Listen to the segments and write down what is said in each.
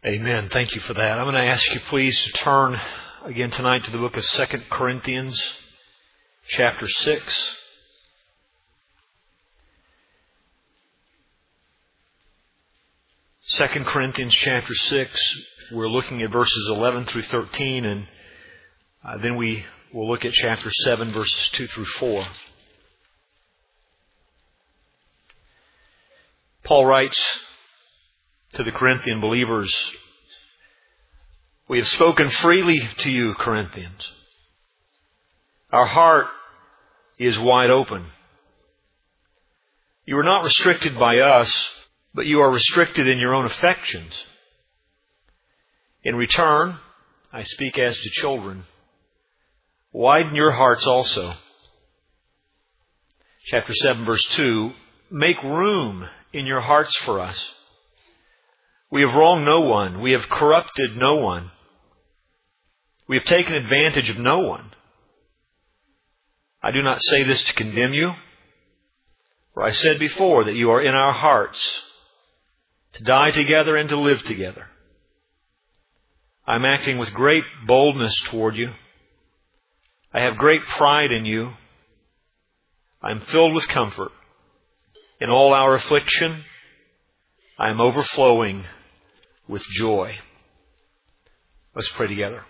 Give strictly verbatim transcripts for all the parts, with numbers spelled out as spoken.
Amen. Thank you for that. I'm going to ask you please to turn again tonight to the book of Second Corinthians, chapter six. Second Corinthians chapter six, we're looking at verses eleven through thirteen, and uh, then we will look at chapter seven, verses two through four. Paul writes to the Corinthian believers, "We have spoken freely to you, Corinthians. Our heart is wide open. You are not restricted by us, but you are restricted in your own affections. In return, I speak as to children. Widen your hearts also." Chapter seven, verse two, "Make room in your hearts for us. We have wronged no one. We have corrupted no one. We have taken advantage of no one. I do not say this to condemn you, for I said before that you are in our hearts, to die together and to live together. I am acting with great boldness toward you. I have great pride in you. I am filled with comfort. In all our affliction, I am overflowing with joy." Let's pray together.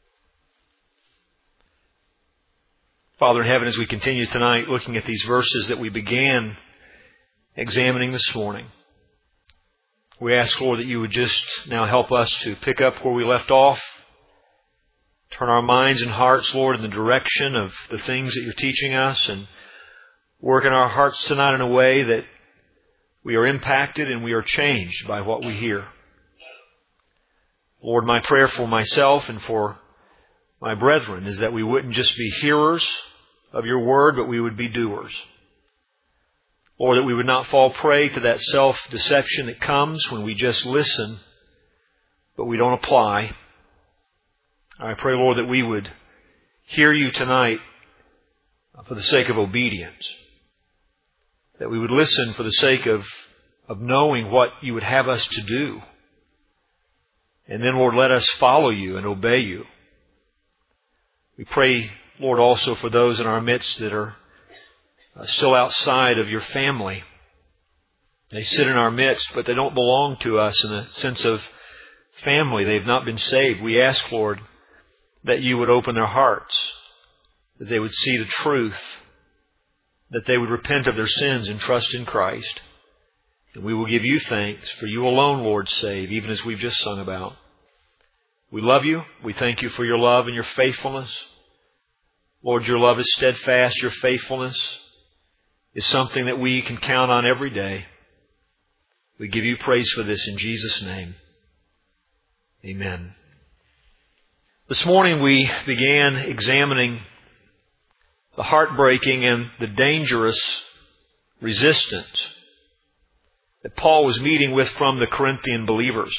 Father in heaven, as we continue tonight looking at these verses that we began examining this morning, we ask, Lord, that you would just now help us to pick up where we left off, turn our minds and hearts, Lord, in the direction of the things that you're teaching us, and work in our hearts tonight in a way that we are impacted and we are changed by what we hear. Lord, my prayer for myself and for my brethren is that we wouldn't just be hearers of your word, but we would be doers. Lord, that we would not fall prey to that self-deception that comes when we just listen, but we don't apply. I pray, Lord, that we would hear you tonight for the sake of obedience. That we would listen for the sake of, of knowing what you would have us to do. And then, Lord, let us follow you and obey you. We pray, Lord, also for those in our midst that are still outside of your family. They sit in our midst, but they don't belong to us in a sense of family. They've not been saved. We ask, Lord, that you would open their hearts, that they would see the truth, that they would repent of their sins and trust in Christ. And we will give you thanks, for you alone, Lord, save, even as we've just sung about. We love you. We thank you for your love and your faithfulness. Lord, your love is steadfast. Your faithfulness is something that we can count on every day. We give you praise for this in Jesus' name. Amen. This morning we began examining the heartbreaking and the dangerous resistance that Paul was meeting with from the Corinthian believers.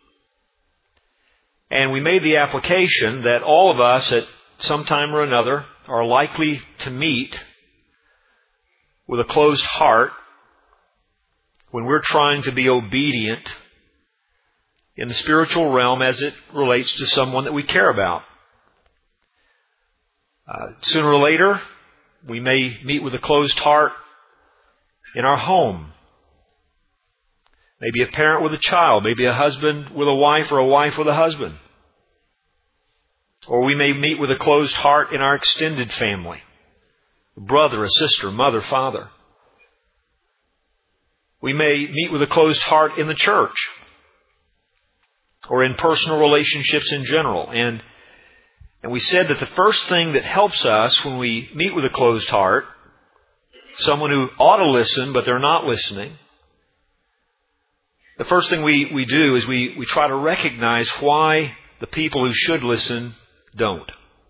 And we made the application that all of us at some time or another are likely to meet with a closed heart when we're trying to be obedient in the spiritual realm as it relates to someone that we care about. Uh, sooner or later, we may meet with a closed heart in our home. Maybe a parent with a child, maybe a husband with a wife, or a wife with a husband. Or we may meet with a closed heart in our extended family. A brother, a sister, mother, father. We may meet with a closed heart in the church, or in personal relationships in general. And, and we said that the first thing that helps us when we meet with a closed heart, someone who ought to listen but they're not listening, the first thing we, we do is we, we try to recognize why the people who should listen don't.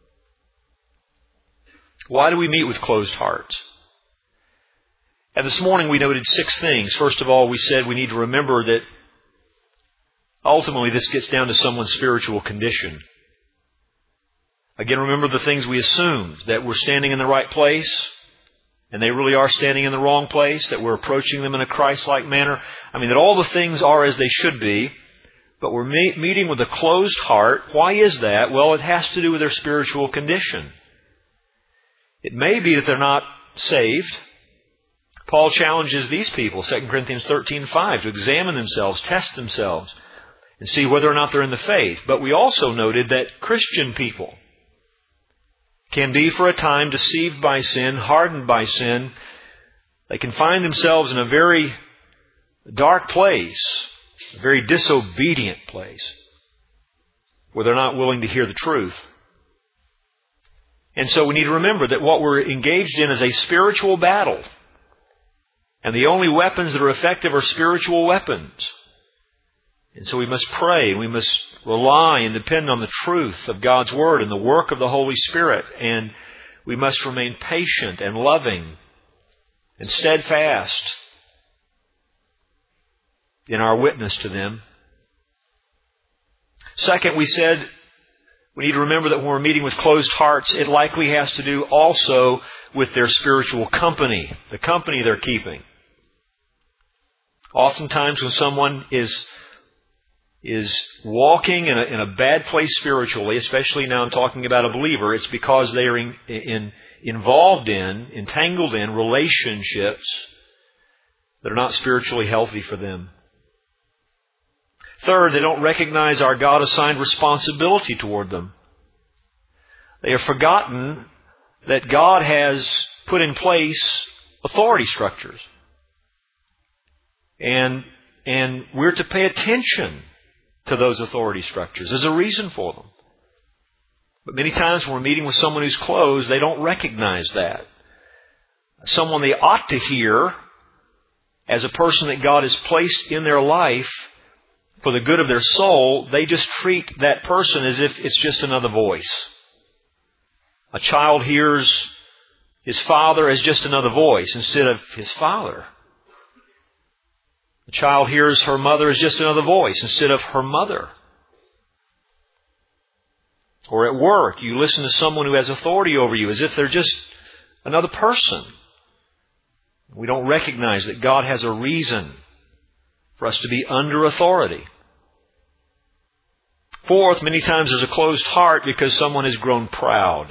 Why do we meet with closed hearts? And this morning we noted six things. First of all, we said we need to remember that ultimately this gets down to someone's spiritual condition. Again, remember the things we assumed, that we're standing in the right place, and they really are standing in the wrong place, that we're approaching them in a Christ-like manner. I mean, that all the things are as they should be, but we're me- meeting with a closed heart. Why is that? Well, it has to do with their spiritual condition. It may be that they're not saved. Paul challenges these people, Second Corinthians thirteen five, to examine themselves, test themselves, and see whether or not they're in the faith. But we also noted that Christian people can be for a time deceived by sin, hardened by sin. They can find themselves in a very dark place, a very disobedient place, where they're not willing to hear the truth. And so we need to remember that what we're engaged in is a spiritual battle. And the only weapons that are effective are spiritual weapons. And so we must pray, we must rely and depend on the truth of God's Word and the work of the Holy Spirit. And we must remain patient and loving and steadfast in our witness to them. Second, we said we need to remember that when we're meeting with closed hearts, it likely has to do also with their spiritual company, the company they're keeping. Oftentimes when someone is is walking in a, in a bad place spiritually, especially now I'm talking about a believer, it's because they are in, in, involved in, entangled in relationships that are not spiritually healthy for them. Third, they don't recognize our God-assigned responsibility toward them. They have forgotten that God has put in place authority structures. And, and we're to pay attention to those authority structures. There's a reason for them. But many times when we're meeting with someone who's closed, they don't recognize that. Someone they ought to hear as a person that God has placed in their life for the good of their soul, they just treat that person as if it's just another voice. A child hears his father as just another voice instead of his father. A child hears her mother as just another voice instead of her mother. Or at work, you listen to someone who has authority over you as if they're just another person. We don't recognize that God has a reason for us to be under authority. Fourth, many times there's a closed heart because someone has grown proud.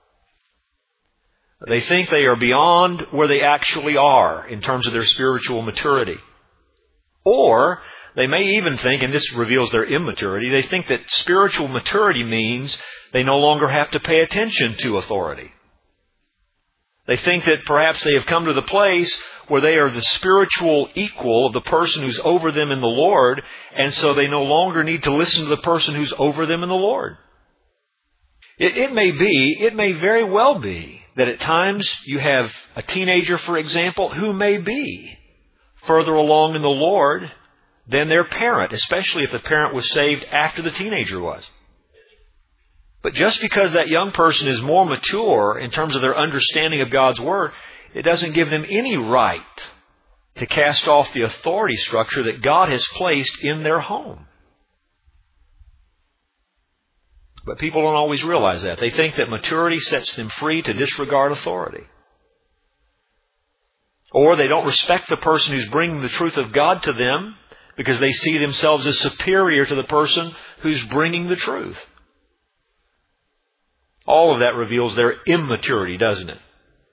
They think they are beyond where they actually are in terms of their spiritual maturity. Or they may even think, and this reveals their immaturity, they think that spiritual maturity means they no longer have to pay attention to authority. They think that perhaps they have come to the place where they are the spiritual equal of the person who's over them in the Lord, and so they no longer need to listen to the person who's over them in the Lord. It, it may be, it may very well be, that at times you have a teenager, for example, who may be further along in the Lord than their parent, especially if the parent was saved after the teenager was. But just because that young person is more mature in terms of their understanding of God's Word, it doesn't give them any right to cast off the authority structure that God has placed in their home. But people don't always realize that. They think that maturity sets them free to disregard authority. Or they don't respect the person who's bringing the truth of God to them because they see themselves as superior to the person who's bringing the truth. All of that reveals their immaturity, doesn't it?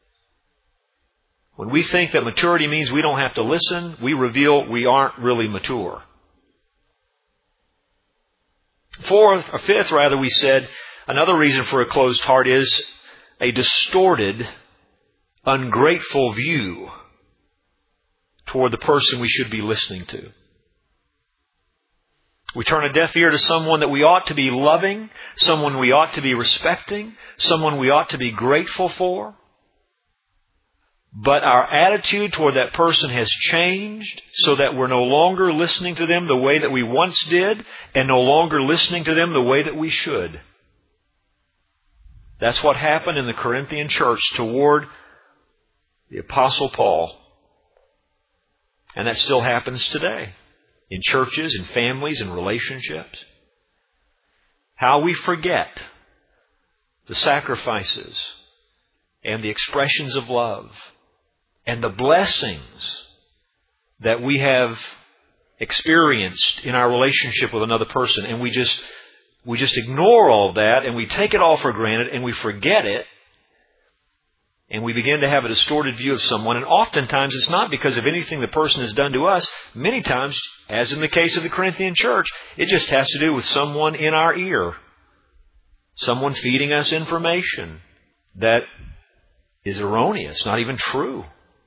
When we think that maturity means we don't have to listen, we reveal we aren't really mature. Fourth, or fifth rather, we said, another reason for a closed heart is a distorted, ungrateful view toward the person we should be listening to. We turn a deaf ear to someone that we ought to be loving, someone we ought to be respecting, someone we ought to be grateful for. But our attitude toward that person has changed so that we're no longer listening to them the way that we once did and no longer listening to them the way that we should. That's what happened in the Corinthian church toward the Apostle Paul. And that still happens today in churches, in families, in relationships. How we forget the sacrifices and the expressions of love and the blessings that we have experienced in our relationship with another person, and we just we just ignore all of that, and we take it all for granted, and we forget it, and we begin to have a distorted view of someone. And oftentimes it's not because of anything the person has done to us. Many times, as in the case of the Corinthian church, it just has to do with someone in our ear. Someone feeding us information that is erroneous, not even true.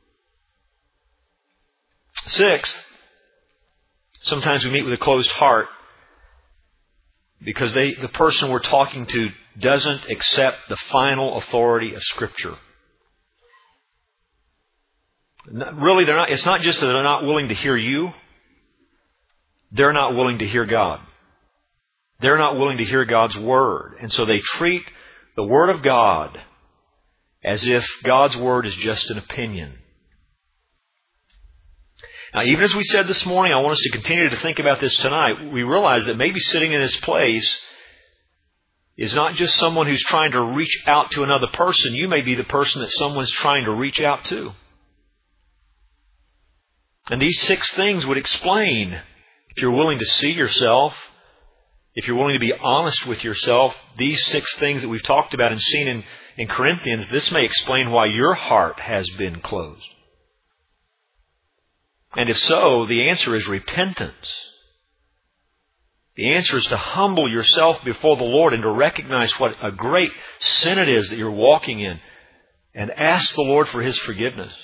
Sixth, sometimes we meet with a closed heart because they, the person we're talking to doesn't accept the final authority of Scripture. Really, they're not, it's not just that they're not willing to hear you. They're not willing to hear God. They're not willing to hear God's Word. And so they treat the Word of God as if God's Word is just an opinion. Now, even as we said this morning, I want us to continue to think about this tonight. We realize that maybe sitting in this place is not just someone who's trying to reach out to another person. You may be the person that someone's trying to reach out to. And these six things would explain, if you're willing to see yourself, if you're willing to be honest with yourself, these six things that we've talked about and seen in, in Corinthians, this may explain why your heart has been closed. And if so, the answer is repentance. The answer is to humble yourself before the Lord and to recognize what a great sin it is that you're walking in and ask the Lord for His forgiveness.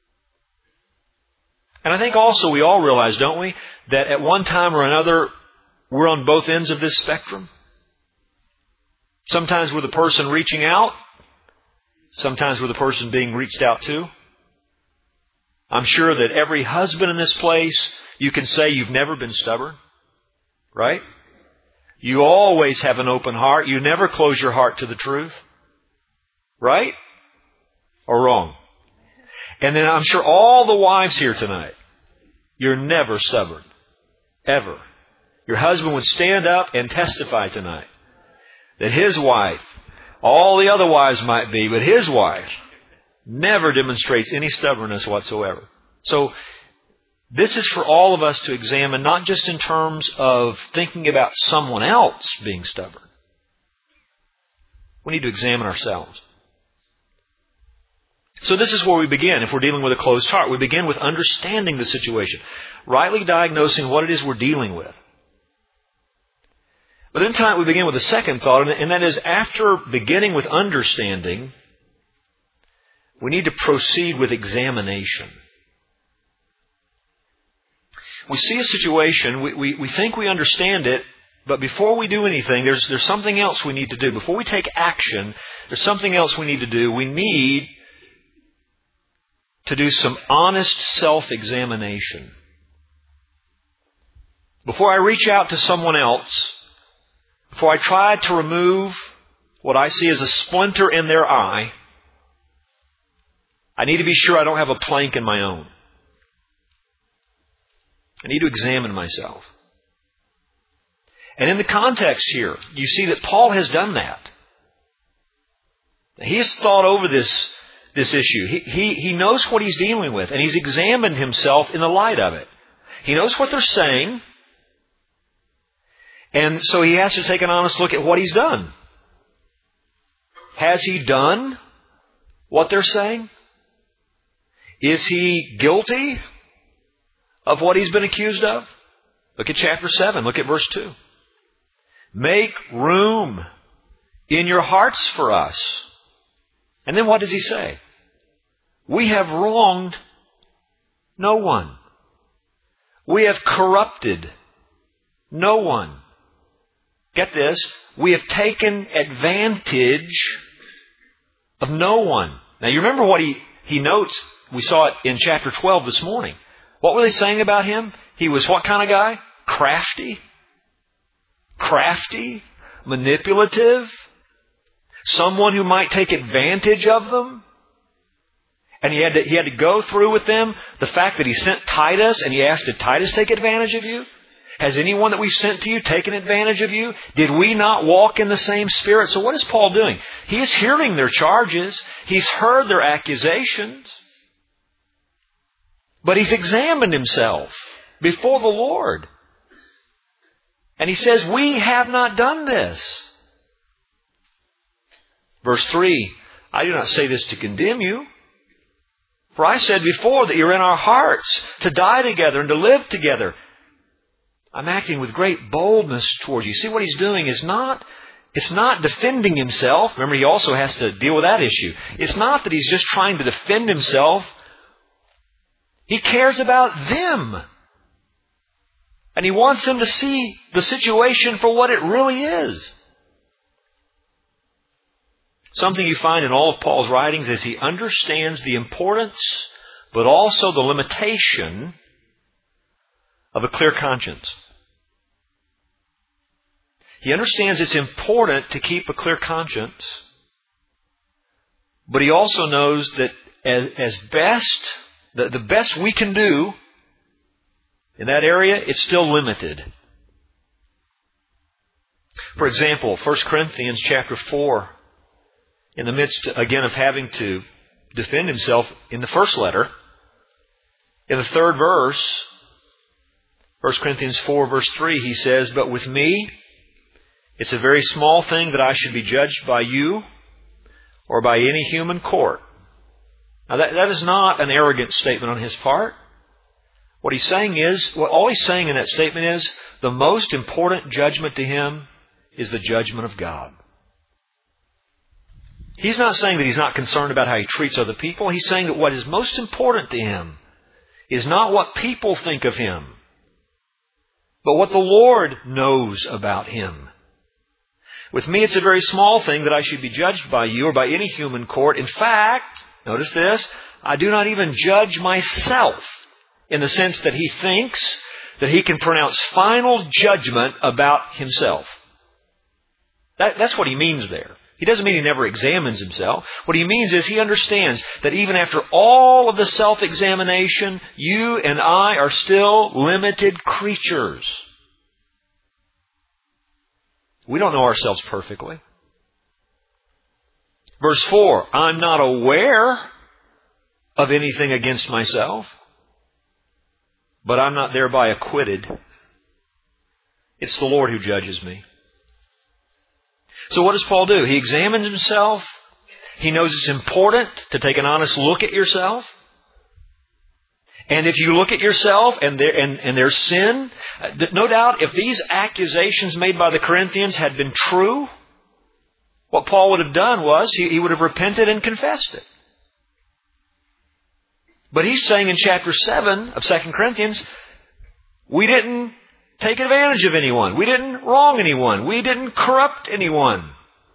And I think also we all realize, don't we, that at one time or another, we're on both ends of this spectrum. Sometimes we're the person reaching out. Sometimes we're the person being reached out to. I'm sure that every husband in this place, you can say you've never been stubborn. Right? You always have an open heart. You never close your heart to the truth. Right? Or wrong? And then I'm sure all the wives here tonight, you're never stubborn. Ever. Your husband would stand up and testify tonight that his wife, all the other wives might be, but his wife never demonstrates any stubbornness whatsoever. So this is for all of us to examine, not just in terms of thinking about someone else being stubborn. We need to examine ourselves. So this is where we begin if we're dealing with a closed heart. We begin with understanding the situation, rightly diagnosing what it is we're dealing with. But then tonight we begin with a second thought, and that is after beginning with understanding, we need to proceed with examination. We see a situation, we, we, we think we understand it, but before we do anything, there's, there's something else we need to do. Before we take action, there's something else we need to do. We need to do some honest self-examination. Before I reach out to someone else, before I try to remove what I see as a splinter in their eye, I need to be sure I don't have a plank in my own. I need to examine myself. And in the context here, you see that Paul has done that. He has thought over this, this issue. He, he, he knows what he's dealing with, and he's examined himself in the light of it. He knows what they're saying, and so he has to take an honest look at what he's done. Has he done what they're saying? Is he guilty of what he's been accused of? Look at chapter seven. Look at verse two. Make room in your hearts for us. And then what does he say? We have wronged no one. We have corrupted no one. Get this. We have taken advantage of no one. Now you remember what he, he notes. We saw it in chapter twelve this morning. What were they saying about him? He was what kind of guy? Crafty. Crafty. Manipulative. Someone who might take advantage of them. And he had to, he had to go through with them the fact that he sent Titus, and he asked, did Titus take advantage of you? Has anyone that we've sent to you taken advantage of you? Did we not walk in the same spirit? So what is Paul doing? He is hearing their charges. He's heard their accusations. But he's examined himself. before the Lord. And he says, we have not done this. Verse three, I do not say this to condemn you. For I said before that you're in our hearts to die together and to live together. I'm acting with great boldness towards you. See, what he's doing is not, it's not defending himself. Remember, he also has to deal with that issue. It's not that he's just trying to defend himself. He cares about them. And he wants them to see the situation for what it really is. Something you find in all of Paul's writings is he understands the importance, but also the limitation of a clear conscience. He understands it's important to keep a clear conscience, but he also knows that as, as best, the, the best we can do in that area, it's still limited. For example, First Corinthians chapter four, in the midst, again, of having to defend himself in the first letter, in the third verse, First Corinthians four verse three, he says, but with me, it's a very small thing that I should be judged by you or by any human court. Now that, that is not an arrogant statement on his part. What he's saying is, well, all he's saying in that statement is, the most important judgment to him is the judgment of God. He's not saying that he's not concerned about how he treats other people. He's saying that what is most important to him is not what people think of him, but what the Lord knows about him. With me, it's a very small thing that I should be judged by you or by any human court. In fact, notice this, I do not even judge myself in the sense that he thinks that he can pronounce final judgment about himself. That, that's what he means there. He doesn't mean he never examines himself. What he means is he understands that even after all of the self-examination, you and I are still limited creatures. We don't know ourselves perfectly. Verse four, I'm not aware of anything against myself, but I'm not thereby acquitted. It's the Lord who judges me. So what does Paul do? He examines himself. He knows it's important to take an honest look at yourself. And if you look at yourself and, there, and, and there's sin, no doubt if these accusations made by the Corinthians had been true, what Paul would have done was he, he would have repented and confessed it. But he's saying in chapter seven of Second Corinthians, we didn't take advantage of anyone. We didn't wrong anyone. We didn't corrupt anyone.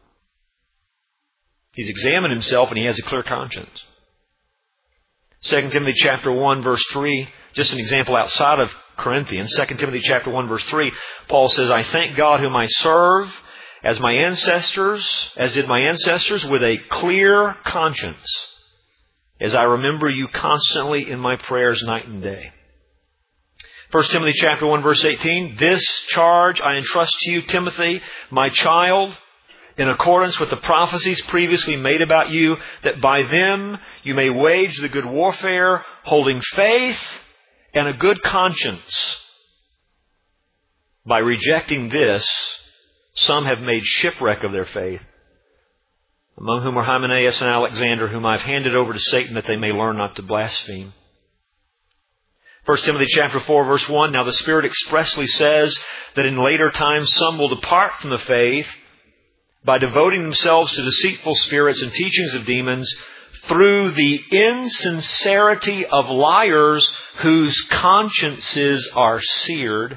He's examined himself and he has a clear conscience. Second Timothy chapter one verse three, just an example outside of Corinthians. Second Timothy chapter one verse three, Paul says, I thank God whom I serve as my ancestors, as did my ancestors, with a clear conscience, as I remember you constantly in my prayers night and day. First Timothy chapter one verse eighteen, this charge I entrust to you, Timothy, my child, in accordance with the prophecies previously made about you, that by them you may wage the good warfare, holding faith and a good conscience. By rejecting this, some have made shipwreck of their faith, among whom are Hymenaeus and Alexander, whom I've handed over to Satan that they may learn not to blaspheme. First Timothy chapter four verse one, now the Spirit expressly says that in later times some will depart from the faith by devoting themselves to deceitful spirits and teachings of demons, through the insincerity of liars whose consciences are seared.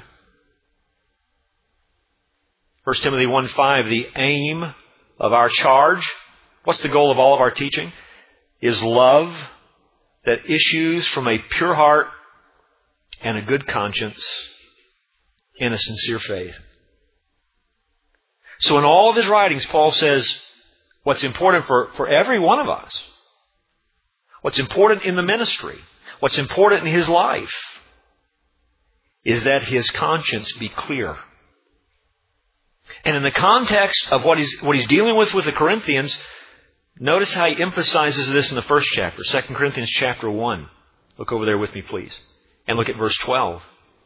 First Timothy one five, the aim of our charge, what's the goal of all of our teaching? Is love that issues from a pure heart and a good conscience in a sincere faith. So in all of his writings, Paul says what's important for, for every one of us, what's important in the ministry, what's important in his life, is that his conscience be clear. And in the context of what he's, what he's dealing with with the Corinthians, notice how he emphasizes this in the first chapter, Second Corinthians chapter one. Look over there with me, please. And look at verse twelve.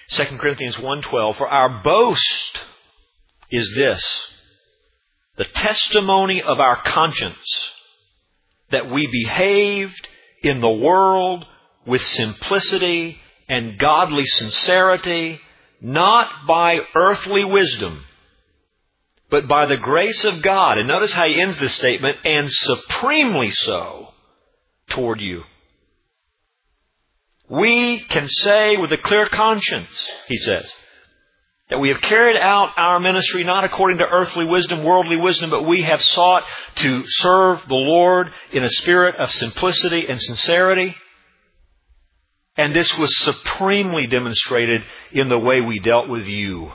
Second Corinthians one twelve, for our boast is this, the testimony of our conscience, that we behaved in the world with simplicity and godly sincerity, not by earthly wisdom, but by the grace of God. And notice how he ends this statement, and supremely so toward you. We can say with a clear conscience, he says, that we have carried out our ministry not according to earthly wisdom, worldly wisdom, but we have sought to serve the Lord in a spirit of simplicity and sincerity. And this was supremely demonstrated in the way we dealt with you.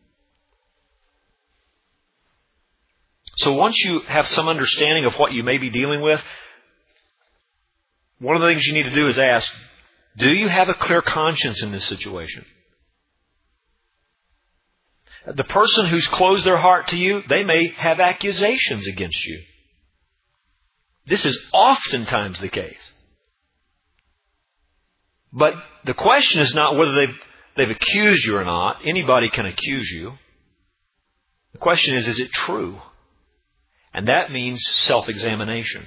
So once you have some understanding of what you may be dealing with, one of the things you need to do is ask, do you have a clear conscience in this situation? The person who's closed their heart to you, they may have accusations against you. This is oftentimes the case. But the question is not whether they've, they've accused you or not. Anybody can accuse you. The question is, is it true? And that means self-examination.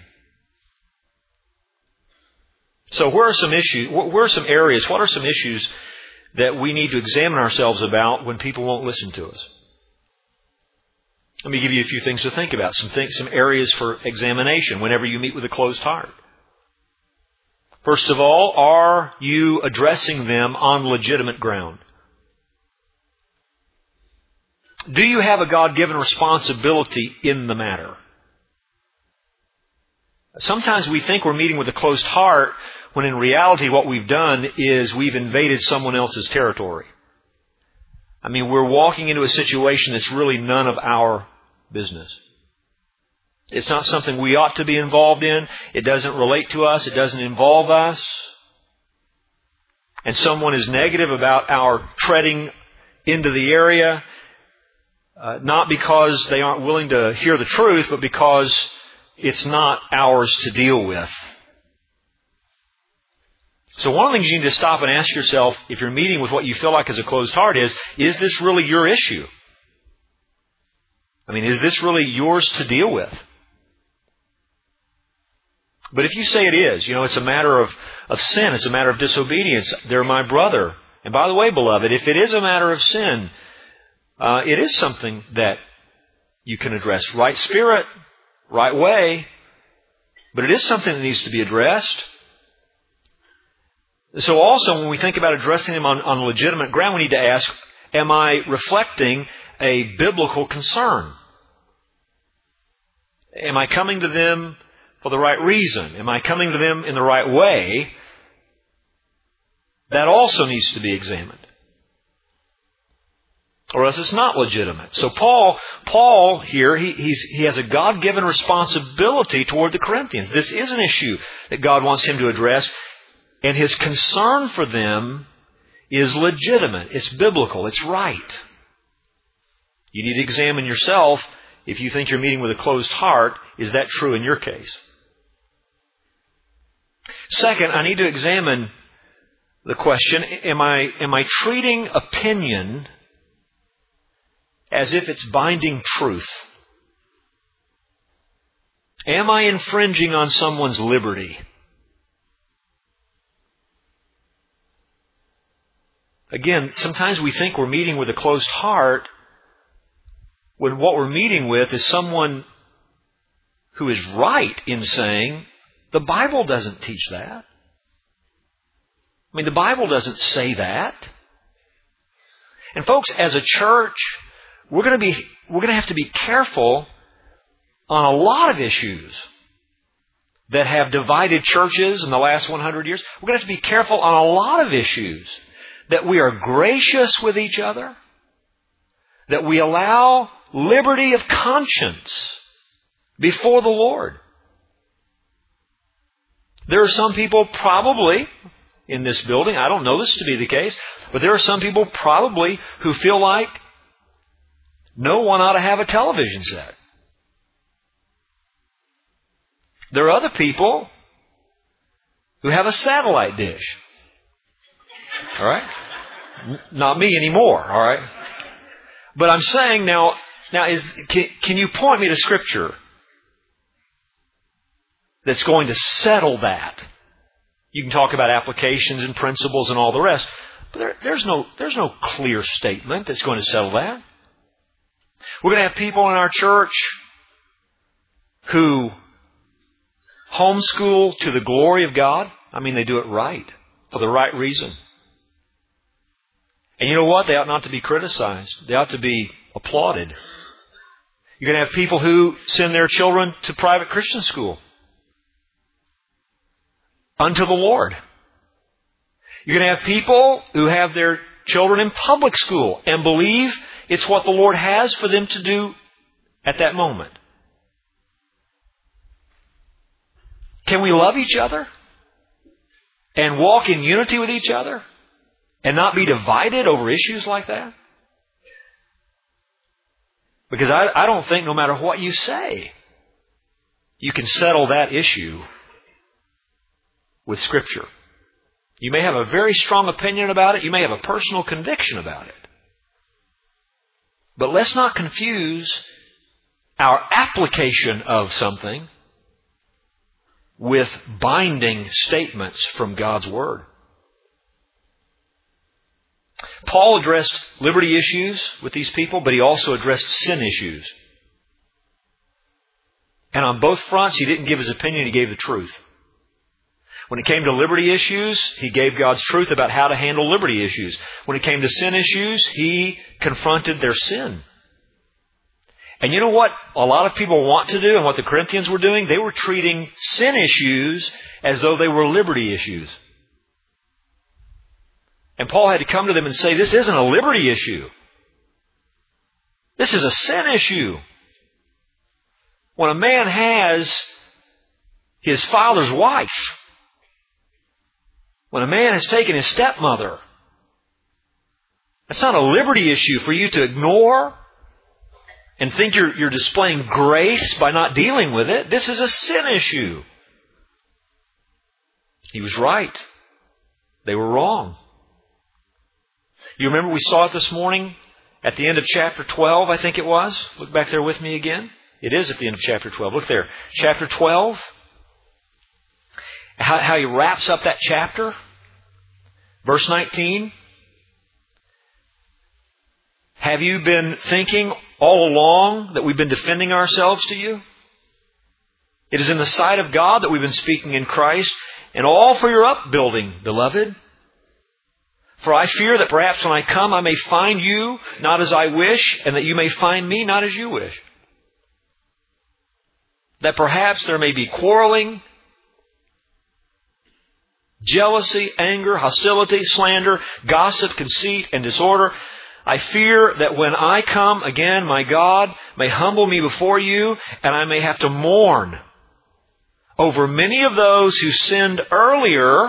So where are some issues, where are some areas, what are some issues that we need to examine ourselves about when people won't listen to us? Let me give you a few things to think about, some things, some areas for examination whenever you meet with a closed heart. First of all, are you addressing them on legitimate ground? Do you have a God-given responsibility in the matter? Sometimes we think we're meeting with a closed heart when in reality what we've done is we've invaded someone else's territory. I mean, we're walking into a situation that's really none of our business. It's not something we ought to be involved in. It doesn't relate to us. It doesn't involve us. And someone is negative about our treading into the area, uh, not because they aren't willing to hear the truth, but because it's not ours to deal with. So one of the things you need to stop and ask yourself, if you're meeting with what you feel like is a closed heart, is, is this really your issue? I mean, is this really yours to deal with? But if you say it is, you know, it's a matter of, of sin, it's a matter of disobedience, they're my brother. And by the way, beloved, if it is a matter of sin, uh, it is something that you can address. Right spirit, right way, but it is something that needs to be addressed. So also, when we think about addressing them on, on legitimate ground, we need to ask, am I reflecting a biblical concern? Am I coming to them for the right reason? Am I coming to them in the right way? That also needs to be examined. Or else it's not legitimate. So Paul, Paul here, he, he's, he has a God-given responsibility toward the Corinthians. This is an issue that God wants him to address. And his concern for them is legitimate. It's biblical. It's right. You need to examine yourself if you think you're meeting with a closed heart. Is that true in your case? Second, I need to examine the question, am I, am I treating opinion as if it's binding truth? Am I infringing on someone's liberty? Again, sometimes we think we're meeting with a closed heart when what we're meeting with is someone who is right in saying, the Bible doesn't teach that. I mean, the Bible doesn't say that. And folks, as a church, we're going to be, we're going to have to be careful on a lot of issues that have divided churches in the last one hundred years. We're going to have to be careful on a lot of issues that we are gracious with each other, that we allow liberty of conscience before the Lord. There are some people probably in this building, I don't know this to be the case, but there are some people probably who feel like no one ought to have a television set. There are other people who have a satellite dish. All right? N- not me anymore, all right? But I'm saying now, now is can, can you point me to Scripture that's going to settle that? You can talk about applications and principles and all the rest, but there, there's no there's no clear statement that's going to settle that. We're going to have people in our church who homeschool to the glory of God. I mean, they do it right, for the right reason. And you know what? They ought not to be criticized. They ought to be applauded. You're going to have people who send their children to private Christian school unto the Lord. You're going to have people who have their children in public school and believe it's what the Lord has for them to do at that moment. Can we love each other and walk in unity with each other and not be divided over issues like that? Because I, I don't think no matter what you say, you can settle that issue with Scripture. You may have a very strong opinion about it. You may have a personal conviction about it. But let's not confuse our application of something with binding statements from God's Word. Paul addressed liberty issues with these people, but he also addressed sin issues. And on both fronts, he didn't give his opinion, he gave the truth. When it came to liberty issues, he gave God's truth about how to handle liberty issues. When it came to sin issues, he confronted their sin. And you know what a lot of people want to do and what the Corinthians were doing? They were treating sin issues as though they were liberty issues. And Paul had to come to them and say, this isn't a liberty issue. This is a sin issue. When a man has his father's wife, when a man has taken his stepmother, that's not a liberty issue for you to ignore and think you're, you're displaying grace by not dealing with it. This is a sin issue. He was right. They were wrong. You remember we saw it this morning at the end of chapter twelve, I think it was. Look back there with me again. It is at the end of chapter twelve. Look there. Chapter twelve. How, how he wraps up that chapter. Verse nineteen. Have you been thinking all along that we've been defending ourselves to you? It is in the sight of God that we've been speaking in Christ, and all for your upbuilding, beloved. For I fear that perhaps when I come I may find you not as I wish, and that you may find me not as you wish. That perhaps there may be quarreling, jealousy, anger, hostility, slander, gossip, conceit, and disorder. I fear that when I come again, my God may humble me before you, and I may have to mourn over many of those who sinned earlier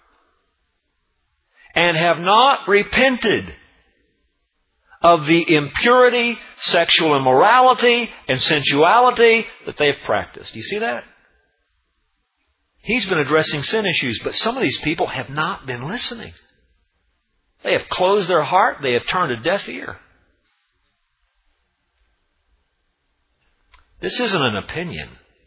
and have not repented of the impurity, sexual immorality, and sensuality that they have practiced. Do you see that? He's been addressing sin issues, but some of these people have not been listening. They have closed their heart. They have turned a deaf ear. This isn't an opinion.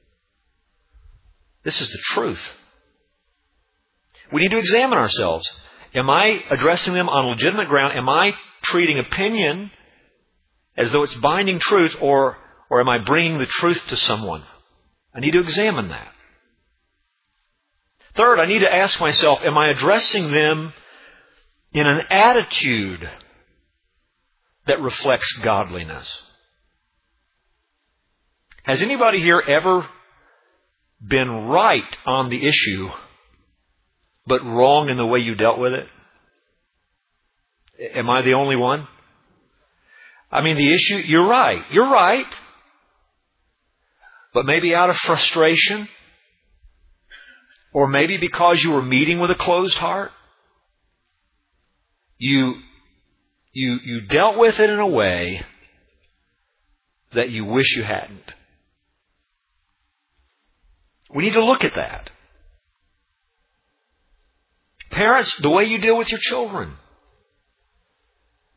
This is the truth. We need to examine ourselves. Am I addressing them on legitimate ground? Am I treating opinion as though it's binding truth, or, or am I bringing the truth to someone? I need to examine that. Third, I need to ask myself, am I addressing them in an attitude that reflects godliness? Has anybody here ever been right on the issue, but wrong in the way you dealt with it? Am I the only one? I mean, the issue, you're right. You're right. But maybe out of frustration, or maybe because you were meeting with a closed heart, you, you, you dealt with it in a way that you wish you hadn't. We need to look at that. Parents, the way you deal with your children.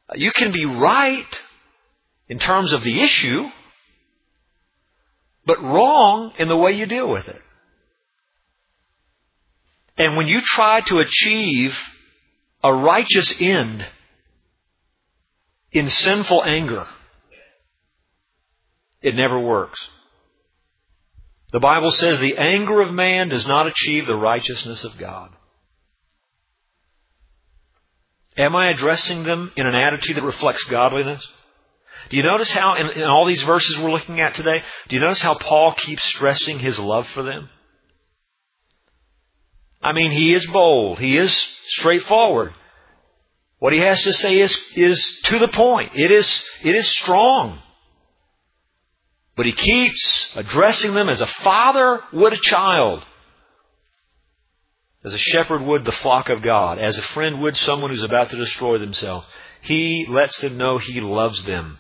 You can be right in terms of the issue, but wrong in the way you deal with it. And when you try to achieve a righteous end in sinful anger, it never works. The Bible says the anger of man does not achieve the righteousness of God. Am I addressing them in an attitude that reflects godliness? Do you notice how, in, in all these verses we're looking at today, do you notice how Paul keeps stressing his love for them? I mean, he is bold. He is straightforward. What he has to say is, is to the point. It is, it is strong. But he keeps addressing them as a father would a child. As a shepherd would the flock of God. As a friend would someone who's about to destroy themselves. He lets them know he loves them.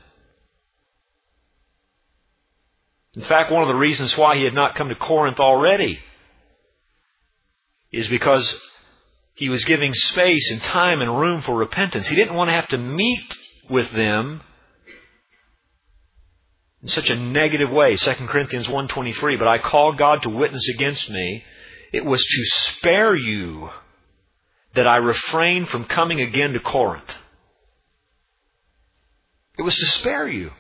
In fact, one of the reasons why he had not come to Corinth already is because he was giving space and time and room for repentance. He didn't want to have to meet with them in such a negative way. Second Corinthians one twenty-three, but I call God to witness against me. It was to spare you that I refrained from coming again to Corinth. It was to spare you.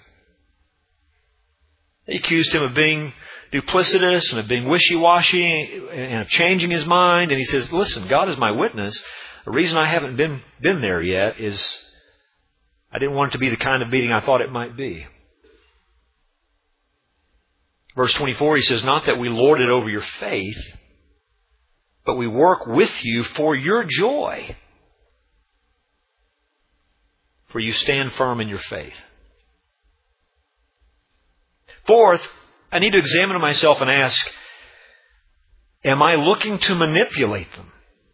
They accused him of being duplicitous and of being wishy-washy and of changing his mind. And he says, listen, God is my witness. The reason I haven't been, been there yet is I didn't want it to be the kind of meeting I thought it might be. Verse twenty-four, he says, not that we lord it over your faith, but we work with you for your joy. For you stand firm in your faith. Fourth, I need to examine myself and ask, am I looking to manipulate them?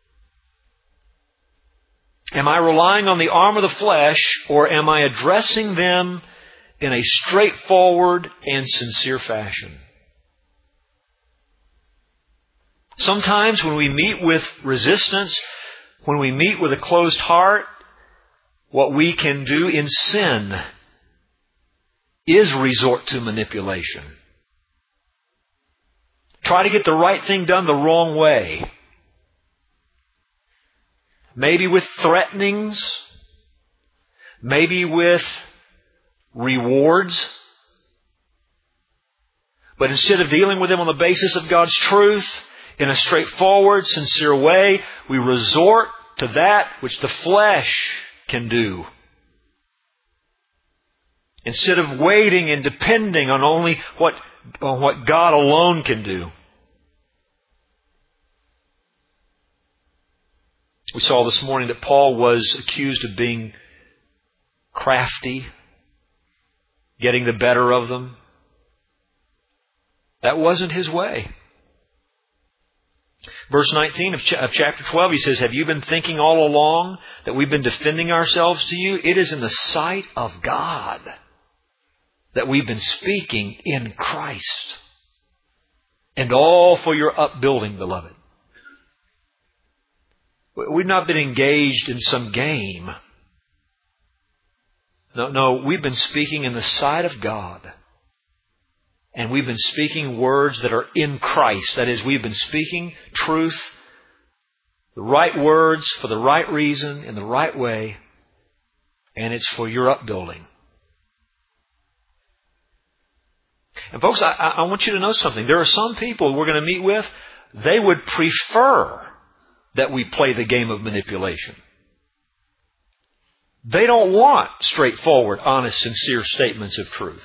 Am I relying on the arm of the flesh, or am I addressing them in a straightforward and sincere fashion? Sometimes when we meet with resistance, when we meet with a closed heart, what we can do in sin is resort to manipulation. Try to get the right thing done the wrong way. Maybe with threatenings. Maybe with rewards. But instead of dealing with them on the basis of God's truth, in a straightforward, sincere way, we resort to that which the flesh can do. Instead of waiting and depending on only what, on what God alone can do. We saw this morning that Paul was accused of being crafty, getting the better of them. That wasn't his way. Verse nineteen of, ch- of chapter twelve, he says, have you been thinking all along that we've been defending ourselves to you? It is in the sight of God that we've been speaking in Christ. And all for your upbuilding, beloved. We've not been engaged in some game. No, no, we've been speaking in the sight of God. And we've been speaking words that are in Christ. That is, we've been speaking truth, the right words for the right reason, in the right way. And it's for your upbuilding. And folks, I, I want you to know something. There are some people we're going to meet with, they would prefer that we play the game of manipulation. They don't want straightforward, honest, sincere statements of truth.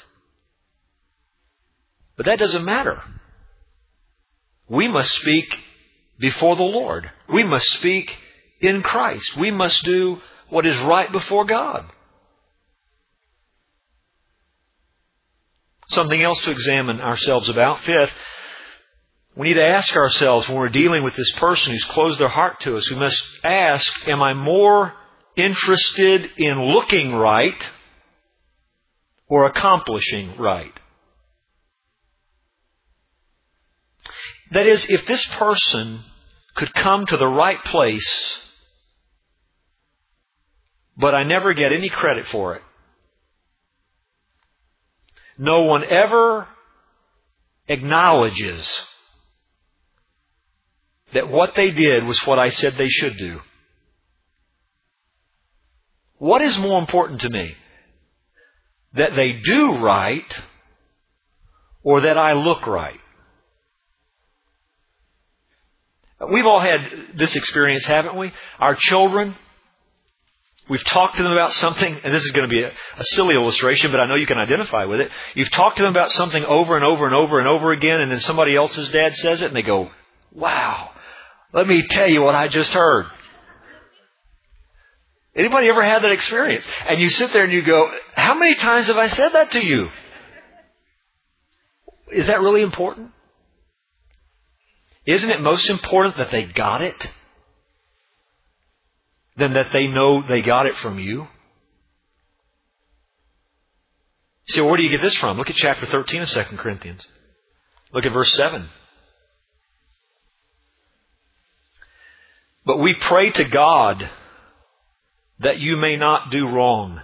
But that doesn't matter. We must speak before the Lord. We must speak in Christ. We must do what is right before God. Something else to examine ourselves about. Fifth, we need to ask ourselves when we're dealing with this person who's closed their heart to us, we must ask, am I more interested in looking right or accomplishing right? That is, if this person could come to the right place but I never get any credit for it. No one ever acknowledges that what they did was what I said they should do. What is more important to me? That they do right or that I look right? We've all had this experience, haven't we? Our children, we've talked to them about something, and this is going to be a, a silly illustration, but I know you can identify with it. You've talked to them about something over and over and over and over again, and then somebody else's dad says it, and they go, wow, let me tell you what I just heard. Anybody ever had that experience? And you sit there and you go, how many times have I said that to you? Is that really important? Isn't it most important that they got it than that they know they got it from you? So where do you get this from? Look at chapter thirteen of Second Corinthians. Look at verse seven. But we pray to God that you may not do wrong.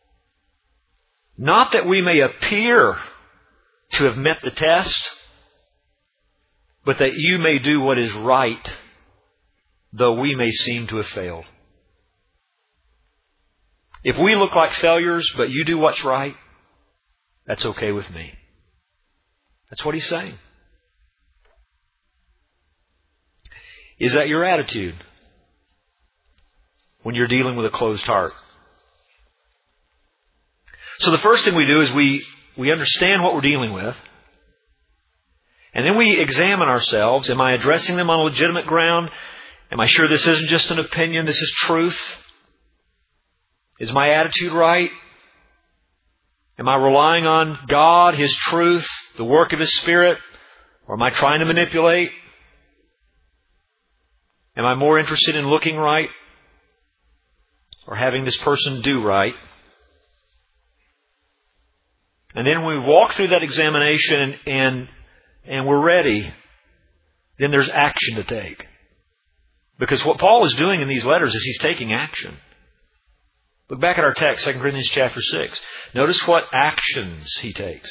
Not that we may appear to have met the test, but that you may do what is right, though we may seem to have failed. If we look like failures, but you do what's right, that's okay with me. That's what he's saying. Is that your attitude when you're dealing with a closed heart? So the first thing we do is we, we understand what we're dealing with. And then we examine ourselves. Am I addressing them on legitimate ground? Am I sure this isn't just an opinion? This is truth? Is my attitude right? Am I relying on God, His truth, the work of His Spirit? Or am I trying to manipulate? Am I more interested in looking right or having this person do right? And then when we walk through that examination and and we're ready, then there's action to take. Because what Paul is doing in these letters is he's taking action. Look back at our text, Second Corinthians chapter six. Notice what actions he takes.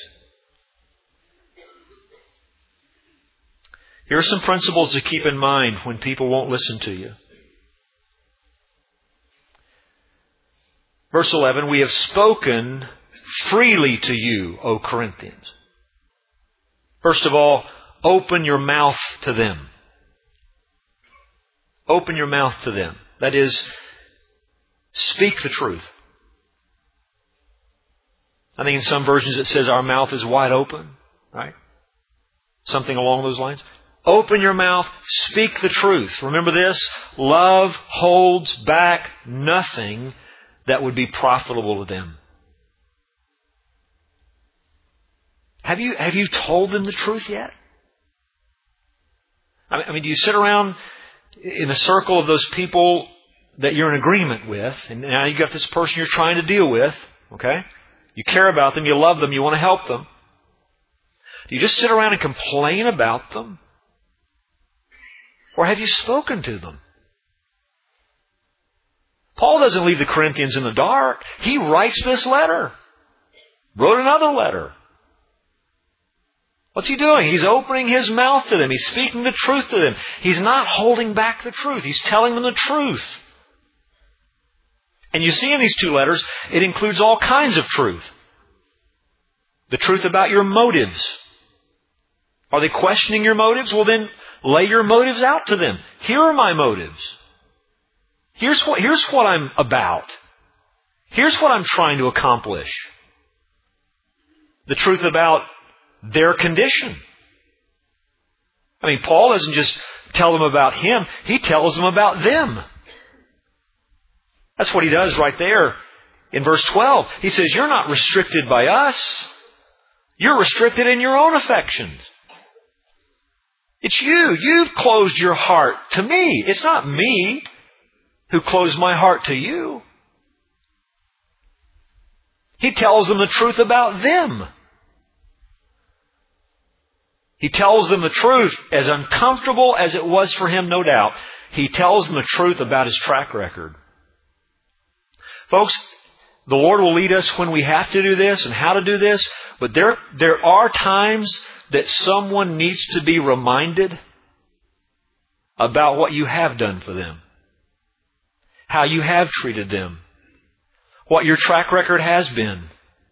Here are some principles to keep in mind when people won't listen to you. Verse eleven, we have spoken freely to you, O Corinthians. First of all, open your mouth to them. Open your mouth to them. That is, speak the truth. I think in some versions it says our mouth is wide open, right? Something along those lines. Open your mouth, speak the truth. Remember this, love holds back nothing that would be profitable to them. Have you, have you told them the truth yet? I mean, do you sit around in a circle of those people that you're in agreement with, and now you've got this person you're trying to deal with, okay? You care about them, you love them, you want to help them. Do you just sit around and complain about them? Or have you spoken to them? Paul doesn't leave the Corinthians in the dark. He writes this letter. Wrote another letter. What's he doing? He's opening his mouth to them. He's speaking the truth to them. He's not holding back the truth. He's telling them the truth. And you see in these two letters, it includes all kinds of truth. The truth about your motives. Are they questioning your motives? Well then, lay your motives out to them. Here are my motives. Here's what, here's what I'm about. Here's what I'm trying to accomplish. The truth about their condition. I mean, Paul doesn't just tell them about him. He tells them about them. That's what he does right there in verse twelve. He says, you're not restricted by us. You're restricted in your own affections. It's you. You've closed your heart to me. It's not me who closed my heart to you. He tells them the truth about them. He tells them the truth, as uncomfortable as it was for him, no doubt. He tells them the truth about his track record. Folks, the Lord will lead us when we have to do this and how to do this, but there, there are times that someone needs to be reminded about what you have done for them, how you have treated them, what your track record has been,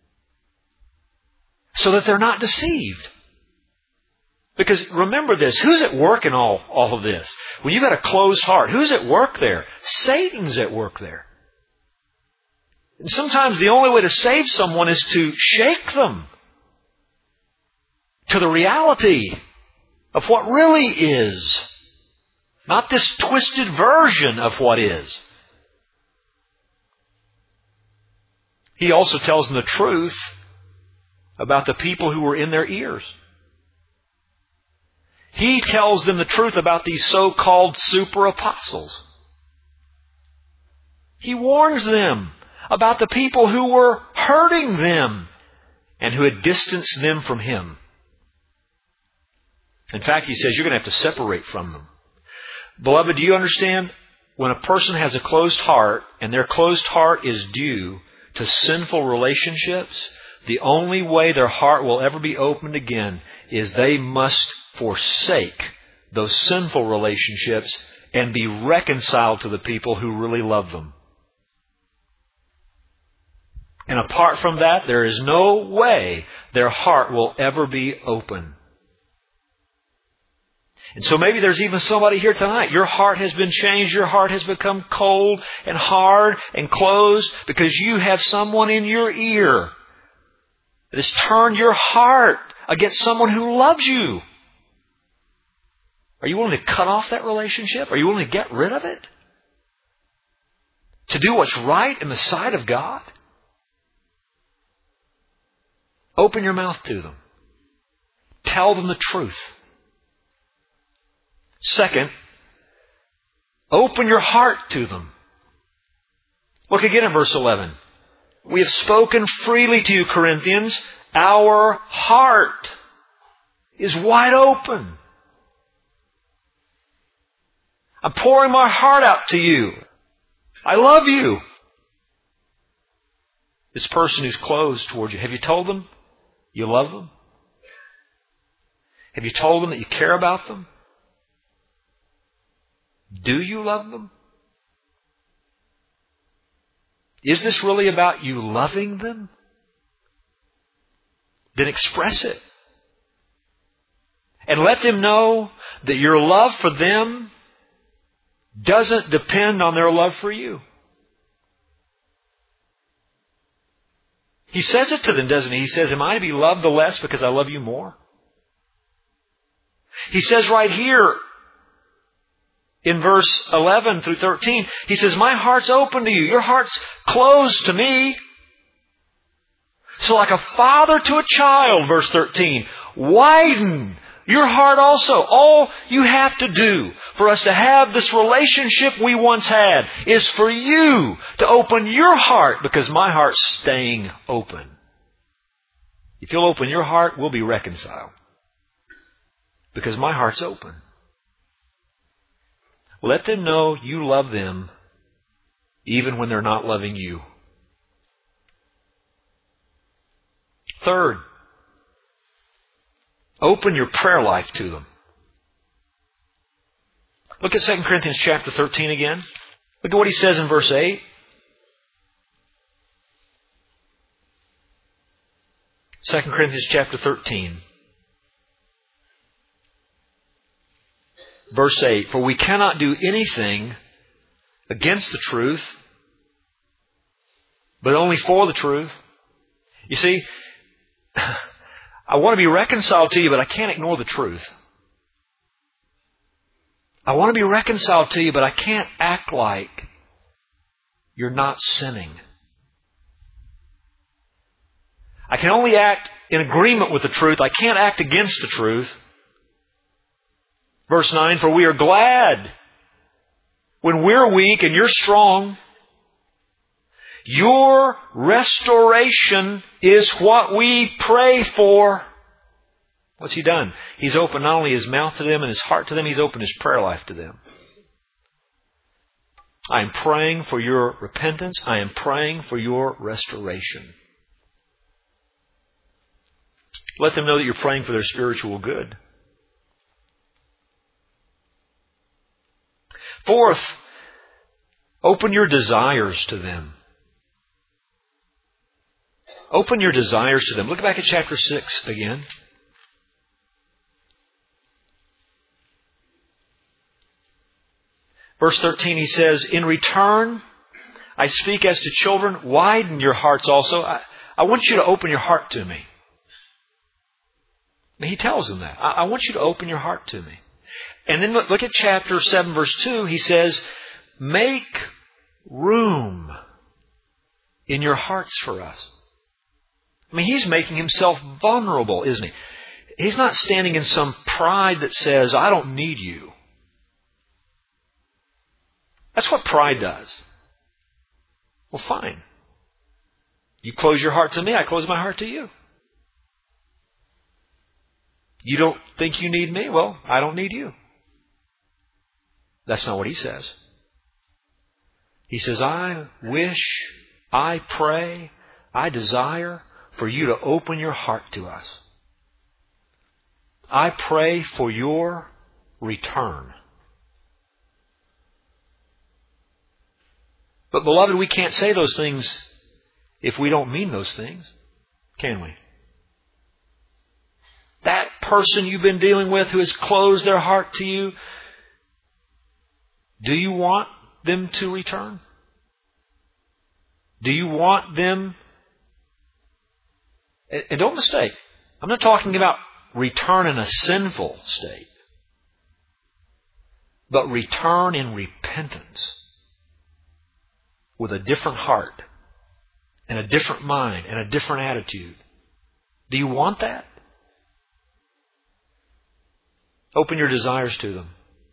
so that they're not deceived. Because remember this, who's at work in all, all of this? When you've got a closed heart, who's at work there? Satan's at work there. And sometimes the only way to save someone is to shake them to the reality of what really is. Not this twisted version of what is. He also tells them the truth about the people who were in their ears. He tells them the truth about these so-called super apostles. He warns them about the people who were hurting them and who had distanced them from Him. In fact, He says you're going to have to separate from them. Beloved, do you understand? When a person has a closed heart, and their closed heart is due to sinful relationships, the only way their heart will ever be opened again is they must forsake those sinful relationships and be reconciled to the people who really love them. And apart from that, there is no way their heart will ever be open. And so maybe there's even somebody here tonight. Your heart has been changed. Your heart has become cold and hard and closed because you have someone in your ear that has turned your heart against someone who loves you. Are you willing to cut off that relationship? Are you willing to get rid of it? To do what's right in the sight of God? Open your mouth to them. Tell them the truth. Second, open your heart to them. Look again at verse eleven. We have spoken freely to you, Corinthians. Our heart is wide open. I'm pouring my heart out to you. I love you. This person who's closed towards you, have you told them you love them? Have you told them that you care about them? Do you love them? Is this really about you loving them? Then express it. And let them know that your love for them doesn't depend on their love for you. He says it to them, doesn't he? He says, am I to be loved the less because I love you more? He says right here, in verse eleven through thirteen, he says, my heart's open to you. Your heart's closed to me. So like a father to a child, verse thirteen, widen your heart also. All you have to do for us to have this relationship we once had is for you to open your heart, because my heart's staying open. If you'll open your heart, we'll be reconciled. Because my heart's open. Let them know you love them even when they're not loving you. Third, open your prayer life to them. Look at Second Corinthians chapter thirteen again. Look at what he says in verse eight. Second Corinthians chapter thirteen. Verse eight, for we cannot do anything against the truth, but only for the truth. You see, I want to be reconciled to you, but I can't ignore the truth. I want to be reconciled to you, but I can't act like you're not sinning. I can only act in agreement with the truth. I can't act against the truth. Verse nine, for we are glad when we're weak and you're strong. Your restoration is what we pray for. What's he done? He's opened not only his mouth to them and his heart to them, he's opened his prayer life to them. I am praying for your repentance. I am praying for your restoration. Let them know that you're praying for their spiritual good. Fourth, open your desires to them. Open your desires to them. Look back at chapter six again. Verse thirteen, he says, in return, I speak as to children, widen your hearts also. I, I want you to open your heart to me. He tells them that. I, I want you to open your heart to me. And then look, look at chapter seven, verse two. He says, make room in your hearts for us. I mean, he's making himself vulnerable, isn't he? He's not standing in some pride that says, I don't need you. That's what pride does. Well, fine. You close your heart to me, I close my heart to you. You don't think you need me? Well, I don't need you. That's not what he says. He says, I wish, I pray, I desire for you to open your heart to us. I pray for your return. But beloved, we can't say those things if we don't mean those things, can we? That person you've been dealing with who has closed their heart to you, do you want them to return? Do you want them? And don't mistake, I'm not talking about return in a sinful state, but return in repentance with a different heart and a different mind and a different attitude. Do you want that? Open your desires to them.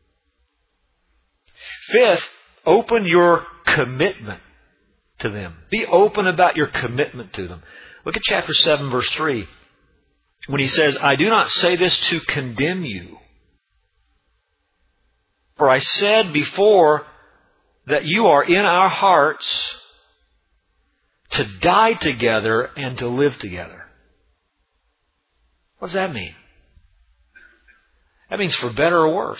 Fifth, open your commitment to them. Be open about your commitment to them. Look at chapter seven, verse three. When he says, I do not say this to condemn you. For I said before that you are in our hearts to die together and to live together. What does that mean? That means for better or worse.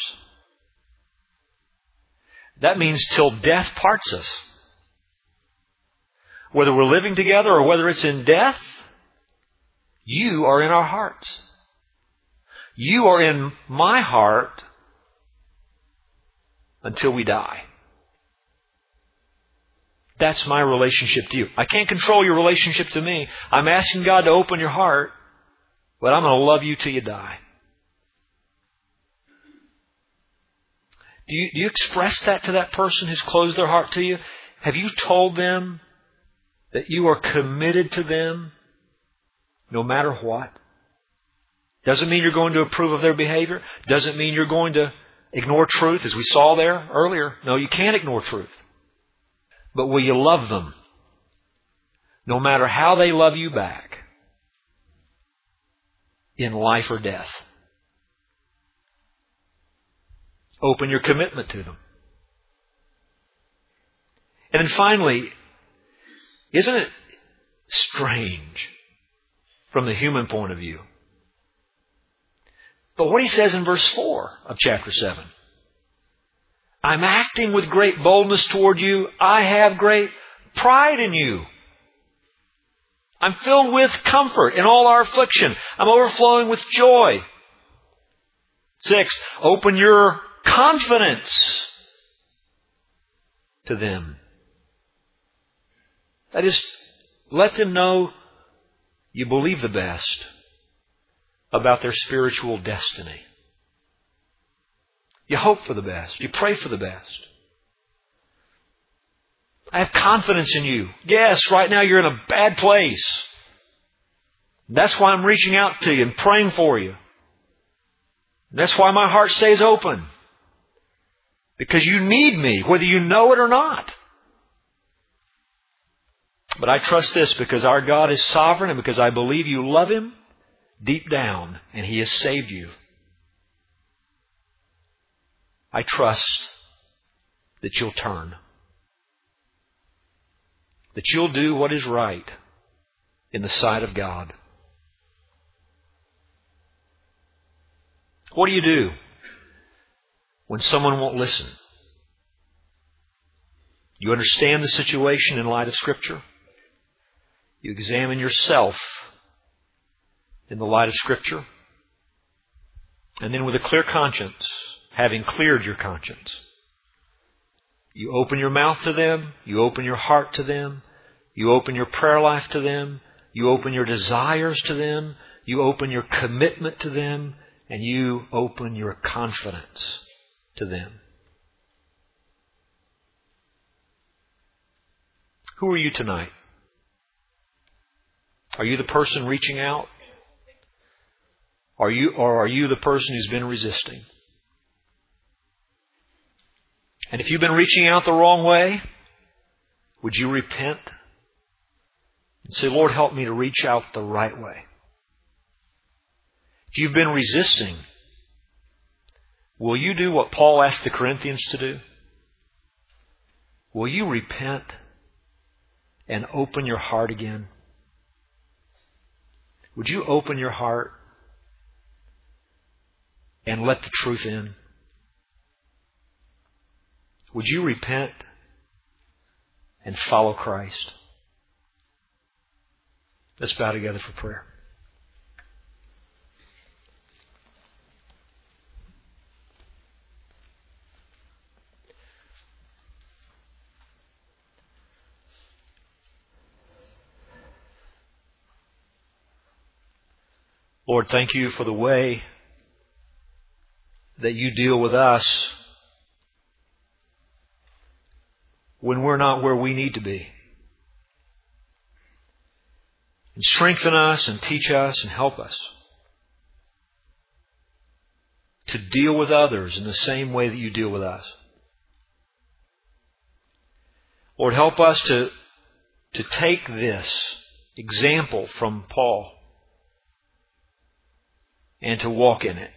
That means till death parts us. Whether we're living together or whether it's in death, you are in our hearts. You are in my heart until we die. That's my relationship to you. I can't control your relationship to me. I'm asking God to open your heart, but I'm going to love you till you die. Do you, do you express that to that person who's closed their heart to you? Have you told them that you are committed to them no matter what? Doesn't mean you're going to approve of their behavior. Doesn't mean you're going to ignore truth, as we saw there earlier. No, you can't ignore truth. But will you love them no matter how they love you back in life or death? Open your commitment to them. And then finally, isn't it strange from the human point of view? But what he says in verse four of chapter seven. I'm acting with great boldness toward you. I have great pride in you. I'm filled with comfort in all our affliction. I'm overflowing with joy. Six, open your confidence to them. That is, let them know you believe the best about their spiritual destiny. You hope for the best. You pray for the best. I have confidence in you. Yes, right now you're in a bad place. That's why I'm reaching out to you and praying for you. That's why my heart stays open. Because you need me, whether you know it or not. But I trust this because our God is sovereign and because I believe you love Him deep down and He has saved you. I trust that you'll turn. that you'll do what is right in the sight of God. What do you do when someone won't listen? You understand the situation in light of Scripture. You examine yourself in the light of Scripture. And then with a clear conscience, having cleared your conscience, you open your mouth to them, you open your heart to them, you open your prayer life to them, you open your desires to them, you open your commitment to them, and you open your confidence to them. Who are you tonight? Are you the person reaching out? Are you, or are you the person who's been resisting? And if you've been reaching out the wrong way, would you repent and say, Lord, help me to reach out the right way? If you've been resisting, will you do what Paul asked the Corinthians to do? Will you repent and open your heart again? Would you open your heart and let the truth in? Would you repent and follow Christ? Let's bow together for prayer. Lord, thank you for the way that you deal with us when we're not where we need to be. And strengthen us and teach us and help us to deal with others in the same way that you deal with us. Lord, help us to, to take this example from Paul and to walk in it.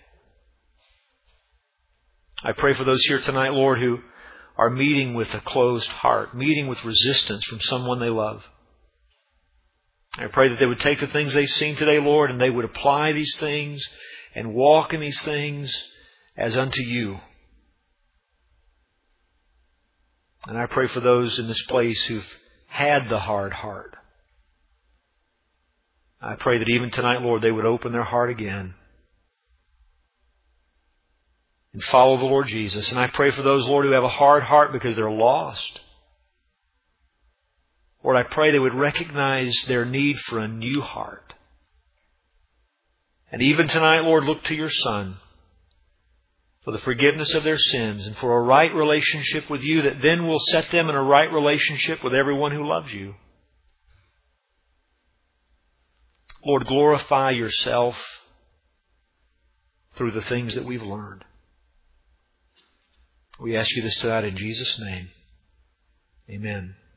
I pray for those here tonight, Lord, who are meeting with a closed heart, meeting with resistance from someone they love. I pray that they would take the things they've seen today, Lord, and they would apply these things and walk in these things as unto you. And I pray for those in this place who've had the hard heart. I pray that even tonight, Lord, they would open their heart again and follow the Lord Jesus. And I pray for those, Lord, who have a hard heart because they're lost. Lord, I pray they would recognize their need for a new heart. And even tonight, Lord, look to your Son for the forgiveness of their sins and for a right relationship with you that then will set them in a right relationship with everyone who loves you. Lord, glorify yourself through the things that we've learned. We ask you this tonight in Jesus' name. Amen.